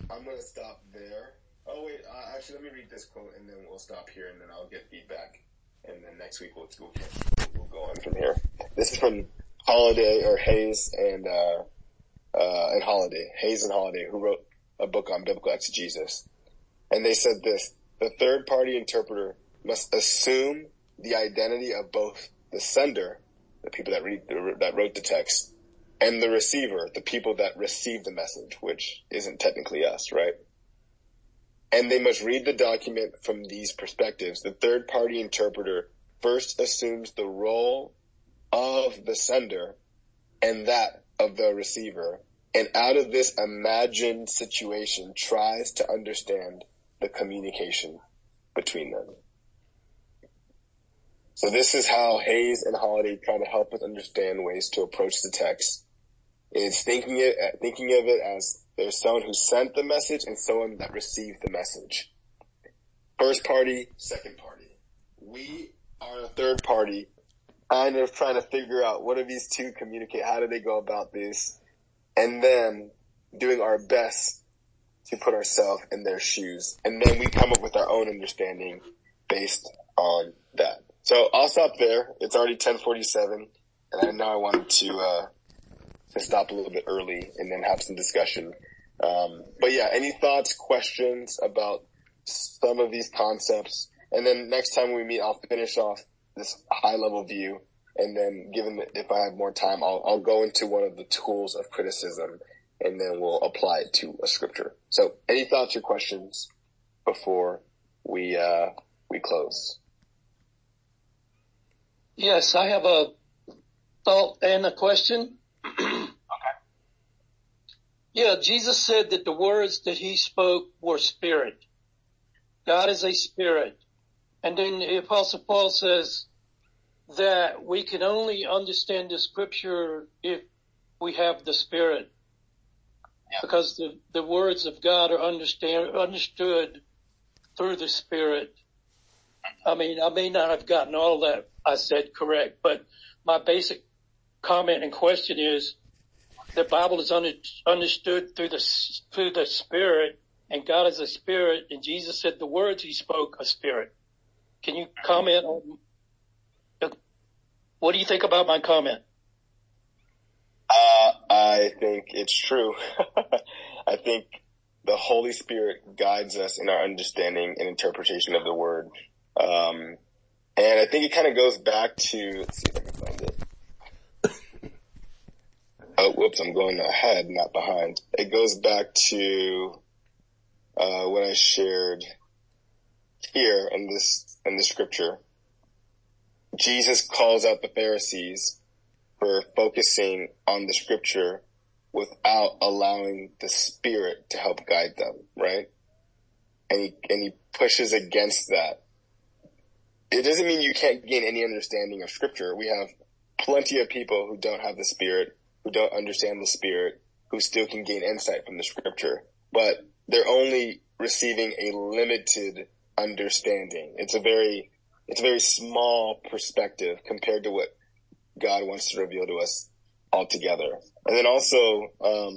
I'm going to stop there. Oh, wait. Actually, let me read this quote, and then we'll stop here, and then I'll get feedback. And then next week we'll go on from here. This is from Holiday, or Hayes and Holiday. Hayes and Holiday, who wrote a book on biblical exegesis. And they said this: the third-party interpreter must assume the identity of both the sender, the people that wrote the text, and the receiver, the people that received the message, which isn't technically us, right? And they must read the document from these perspectives. The third-party interpreter first assumes the role of the sender and that of the receiver, and out of this imagined situation tries to understand the communication between them. So this is how Hayes and Holiday try to help us understand ways to approach the text. It's thinking of it as there's someone who sent the message and someone that received the message. First party, second party. We are a third party, kind of trying to figure out what do these two communicate, how do they go about this, and then doing our best to put ourselves in their shoes. And then we come up with our own understanding based on that. So I'll stop there. It's already 10:47, and I know I wanted to stop a little bit early and then have some discussion. But yeah, any thoughts, questions about some of these concepts? And then next time we meet, I'll finish off this high level view. And then given that if I have more time, I'll go into one of the tools of criticism, and then we'll apply it to a scripture. So any thoughts or questions before we close? Yes, I have a thought and a question. Okay. Yeah, Jesus said that the words that he spoke were spirit. God is a spirit. And then the Apostle Paul says that we can only understand the scripture if we have the spirit. Yeah. Because the words of God are understood through the spirit. I mean, I may not have gotten all that I said correct, but my basic comment and question is the Bible is understood through the spirit, and God is a spirit, and Jesus said the words he spoke are spirit. Can you comment on what do you think about my comment? I think it's true. I think the Holy Spirit guides us in our understanding and interpretation of the word. And I think it kind of goes back to, let's see if I can find it. Oh, whoops, I'm going ahead, not behind. It goes back to, what I shared here in the scripture. Jesus calls out the Pharisees for focusing on the scripture without allowing the Spirit to help guide them, right? And he pushes against that. It doesn't mean you can't gain any understanding of scripture. We have plenty of people who don't have the Spirit, who don't understand the Spirit, who still can gain insight from the scripture, but they're only receiving a limited understanding. It's a very small perspective compared to what God wants to reveal to us altogether. And then also,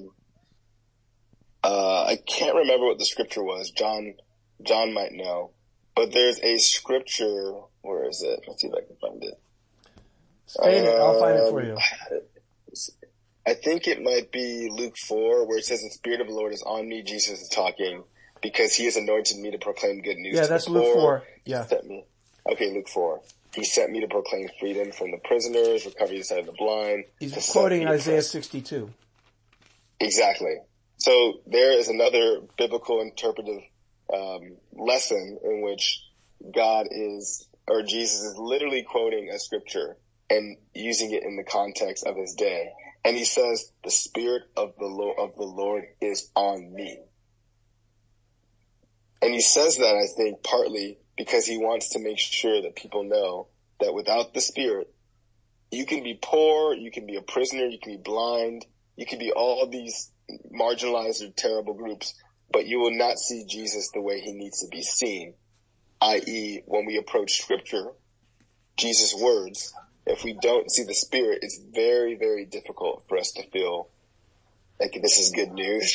I can't remember what the scripture was. John might know. But there's a scripture, where is it? Let's see if I can find it. State it, I'll find it for you. I think it might be Luke 4, where it says, the Spirit of the Lord is on me, Jesus is talking, because he has anointed me to proclaim good news to the poor. Yeah, that's Luke 4. Yeah. Okay, Luke 4. He sent me to proclaim freedom from the prisoners, recovery of the sight of the blind. He's quoting Isaiah 62. Exactly. So there is another biblical interpretive lesson in which Jesus is literally quoting a scripture and using it in the context of his day. And he says, the Spirit of the Lord is on me. And he says that, I think, partly because he wants to make sure that people know that without the Spirit, you can be poor, you can be a prisoner, you can be blind, you can be all these marginalized or terrible groups, but you will not see Jesus the way he needs to be seen, i.e., when we approach scripture, Jesus' words, if we don't see the Spirit, it's very, very difficult for us to feel like this is good news.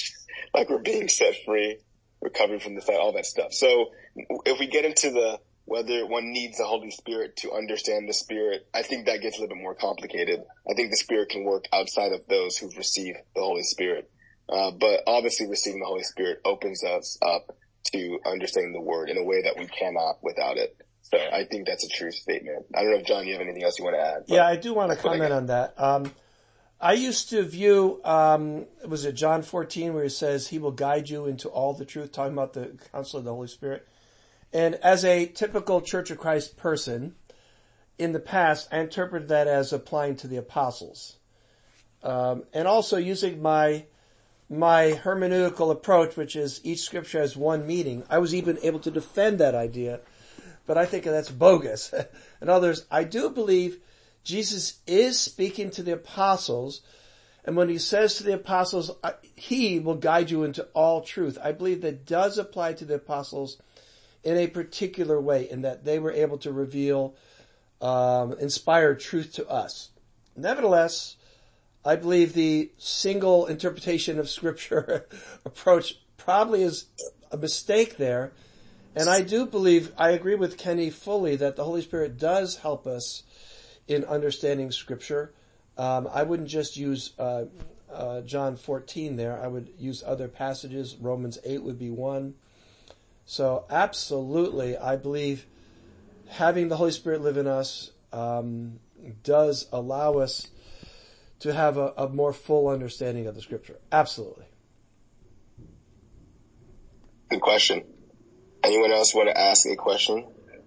like we're being set free, recovering from the fight, all that stuff. So if we get into whether one needs the Holy Spirit to understand the Spirit, I think that gets a little bit more complicated. I think the Spirit can work outside of those who've received the Holy Spirit. But obviously receiving the Holy Spirit opens us up to understanding the Word in a way that we cannot without it. So I think that's a true statement. I don't know if, John, you have anything else you want to add? Yeah, I do want to comment on that. I used to view, was it John 14 where he says he will guide you into all the truth, talking about the counsel of the Holy Spirit. And as a typical Church of Christ person, in the past, I interpreted that as applying to the apostles. And also using my hermeneutical approach, which is each scripture has one meaning. I was even able to defend that idea, but I think that's bogus. And others, I do believe Jesus is speaking to the apostles, and when he says to the apostles, he will guide you into all truth, I believe that does apply to the apostles in a particular way, in that they were able to reveal, inspire truth to us. Nevertheless, I believe the single interpretation of scripture approach probably is a mistake there. And I do believe, I agree with Kenny fully that the Holy Spirit does help us in understanding scripture. I wouldn't just use, John 14 there. I would use other passages. Romans 8 would be one. So absolutely, I believe having the Holy Spirit live in us, does allow us to have a more full understanding of the scripture. Absolutely. Good question. Anyone else want to ask a question?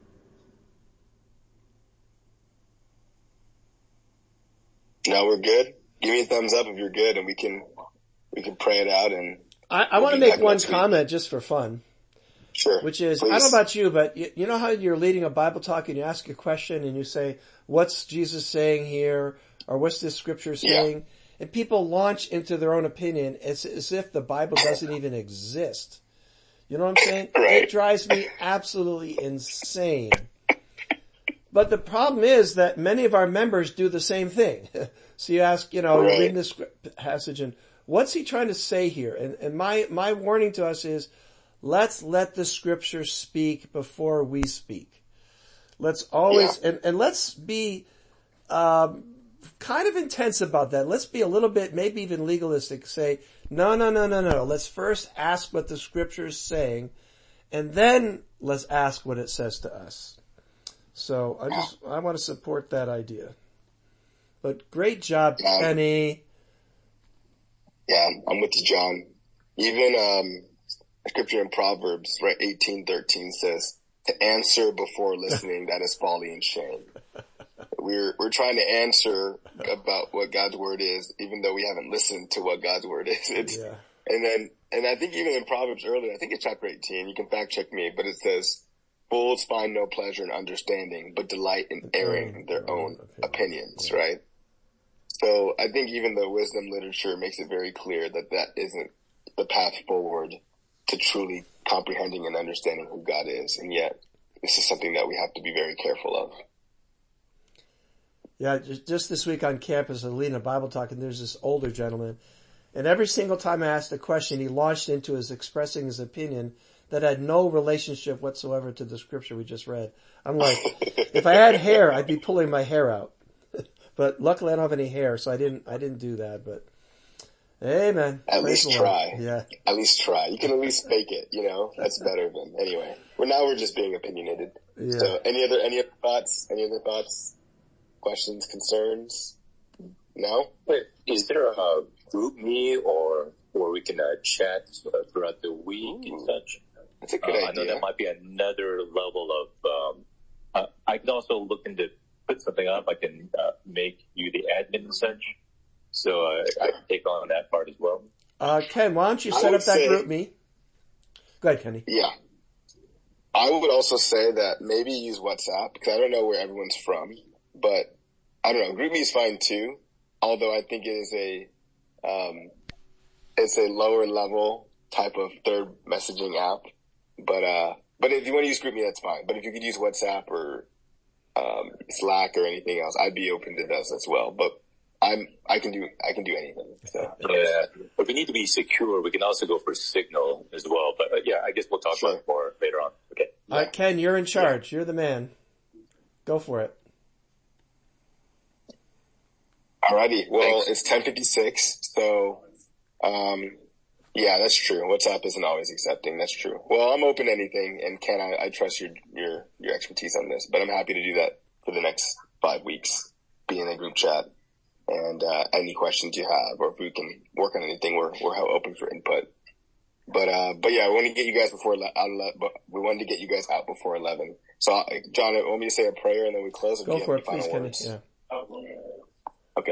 No, we're good. Give me a thumbs up if you're good, and we can pray it out. And I want to make one comment just for fun. Sure. Which is, please. I don't know about you, but you know how you're leading a Bible talk and you ask a question and you say, what's Jesus saying here? Or what's this scripture saying? Yeah. And people launch into their own opinion as if the Bible doesn't even exist. You know what I'm saying? Right. It drives me absolutely insane. But the problem is that many of our members do the same thing. So you ask, you read this passage and what's he trying to say here? And my warning to us is, let's let the scripture speak before we speak. Let's always, and let's be, kind of intense about that. Let's be a little bit, maybe even legalistic. Say, no. Let's first ask what the scripture is saying, and then let's ask what it says to us. So I want to support that idea. But great job, Kenny. Yeah, I'm with you, John. Even, scripture in Proverbs, right, 18:13 says, to answer before listening, that is folly and shame. We're trying to answer about what God's word is, even though we haven't listened to what God's word is. And I think even in Proverbs earlier, I think it's chapter 18, you can fact check me, but it says, fools find no pleasure in understanding, but delight in airing their own opinions, right? So I think even the wisdom literature makes it very clear that that isn't the path forward to truly comprehending and understanding who God is. And yet, this is something that we have to be very careful of. Yeah, just this week on campus, I was leading a Bible talk, and there's this older gentleman. And every single time I asked a question, he launched into expressing his opinion that had no relationship whatsoever to the scripture we just read. I'm like, if I had hair, I'd be pulling my hair out. But luckily I don't have any hair, so I didn't do that, but hey man. At least try. Yeah. At least try. You can at least fake it, That's better than, anyway. We're just being opinionated. Yeah. So any other thoughts? Questions, concerns? No? Wait, is there a group me or we can chat throughout the week and such? That's a good idea. I know that might be another level of, I can also look into put something up. I can make you the admin and such. So I can take on that part as well. Ken, why don't you set up that group me? Go ahead, Kenny. Yeah. I would also say that maybe use WhatsApp, because I don't know where everyone's from, but I don't know. GroupMe is fine too, although I think it is it's a lower level type of third messaging app. But if you want to use GroupMe, that's fine. But if you could use WhatsApp or Slack or anything else, I'd be open to those as well. But I can do anything. So yeah, if we need to be secure, we can also go for Signal as well. But yeah, I guess we'll talk about it more later on. Okay. All right, Ken, you're in charge. You're the man. Go for it. Alrighty. Well, Thanks. it's 10:56. So, yeah, that's true. WhatsApp isn't always accepting. That's true. Well, I'm open to anything, and Ken, I trust your expertise on this, but I'm happy to do that for the next 5 weeks. Be in a group chat, and any questions you have, or if we can work on anything, we're open for input. But yeah, we want to get you guys we wanted to get you guys out before 11. So, John, want me to say a prayer and then we close? Go for it, please, Kenny. Yeah. Okay.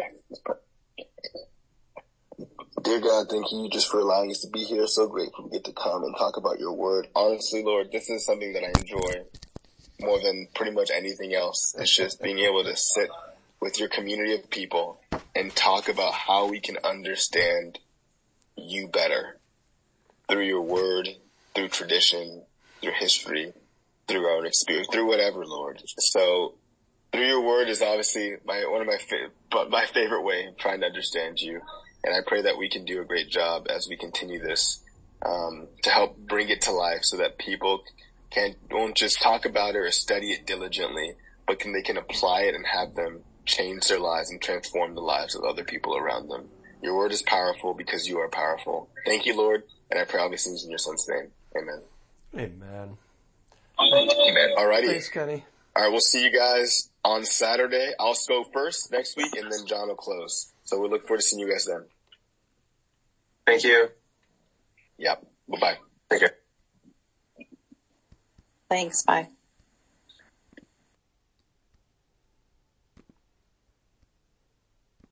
Dear God, thank you just for allowing us to be here. So grateful to get to come and talk about your word. Honestly, Lord, this is something that I enjoy more than pretty much anything else. It's just being able to sit with your community of people and talk about how we can understand you better through your word, through tradition, through history, through our own experience, through whatever, Lord. So through your word is obviously my favorite way of trying to understand you. And I pray that we can do a great job as we continue this, to help bring it to life so that people won't just talk about it or study it diligently, but they can apply it and have them change their lives and transform the lives of other people around them. Your word is powerful because you are powerful. Thank you, Lord. And I pray all these things in your son's name. Amen. Amen. Amen. Alrighty. Thanks, Kenny. All right, we'll see you guys on Saturday. I'll go first next week, and then John will close. So we look forward to seeing you guys then. Thank you. Yep. Bye-bye. Take care. Thanks. Bye.